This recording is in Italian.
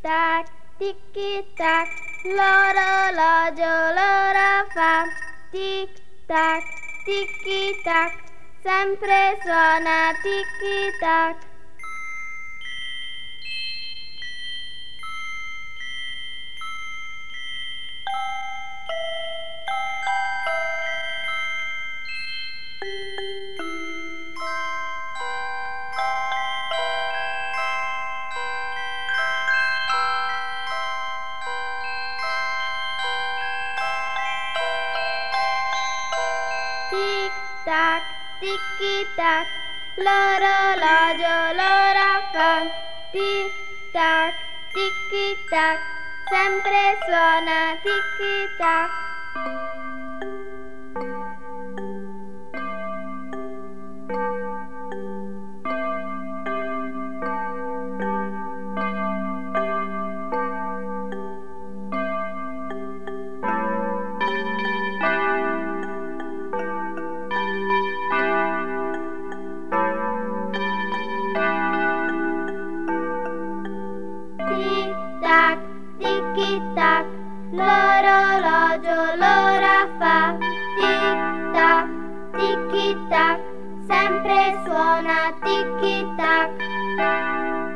tac, tic tac, l'orologio l'ora fa. Tic tac, sempre suona tic tac. Tic tac, tic tac, l'orologio l'ora fa. Tic tac, sempre suona tic tac. Tic-tac, tic-tac, l'orologio l'ora fa. Tic-tac, tic-tac, sempre suona tic-tac.